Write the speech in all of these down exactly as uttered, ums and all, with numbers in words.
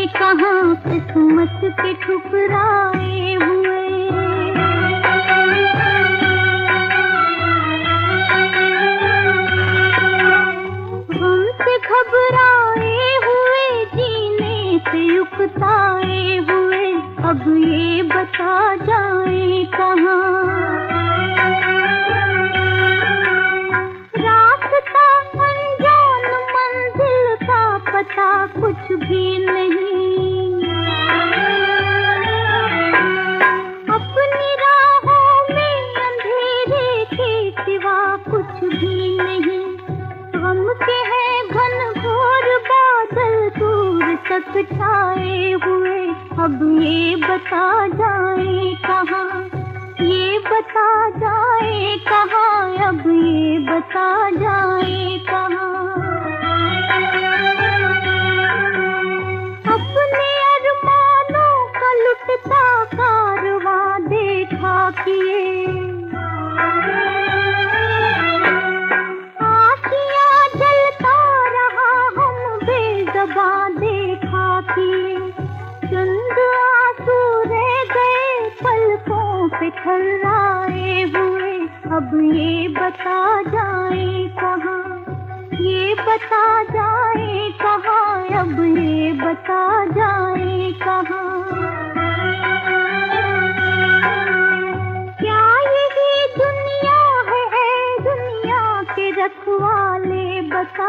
कहाँ किस्मत के ठुकराए हुए। गम से घबराए हुए, जीने से उकताए हुए, अब ये बता जाए कहाँ। रास्ता अनजान, मंजिल का पता कुछ भी नहीं। अपनी राहों में अंधेरे के सिवा कुछ भी नहीं। गम के है घन घोर बादल दूर तक छाए हुए, अब ये बता जाए कहाँ, ये बता जाए कहाँ, अब ये बता जाए कहाँ। अपने अरमानों का लुटता कारवां देखा किए, आँखियाँ जलता रहा हम बेज़बां देखा किए। चंद आंसू रह गए पलकों पे ठर्राए हुए, अब ये बता जाए कहाँ, ये बता जाए कहाँ, अब ये बता जाए कहाँ। क्या यही दुनिया है, है दुनिया के रखवाले बता।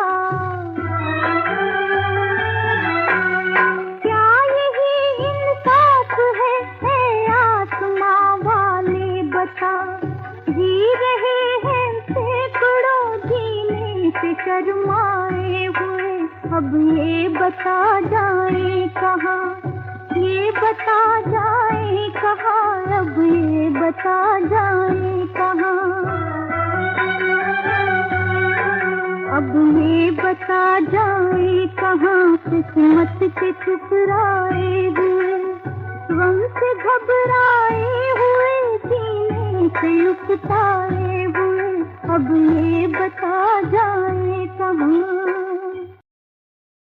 क्या यही इंसाफ है, है आसमां वाले बता। जी रहे हैं सैकड़ों जीने से शर्माए हुए, अब ये बता जाए कहाँ, ये बता जाए कहाँ, अब ये बता जाए कहाँ। अब ये बता जाए कहाँ किस्मत के ठुकराए हुए। गम से घबराए हुए, जीने से उकताए हुए, अब ये बता जाए कहाँ।